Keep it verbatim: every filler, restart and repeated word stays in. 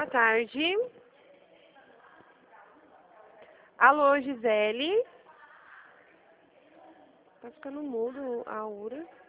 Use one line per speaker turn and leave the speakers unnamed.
boa tarde. Alô, Gisele? Tá ficando mudo a Aura.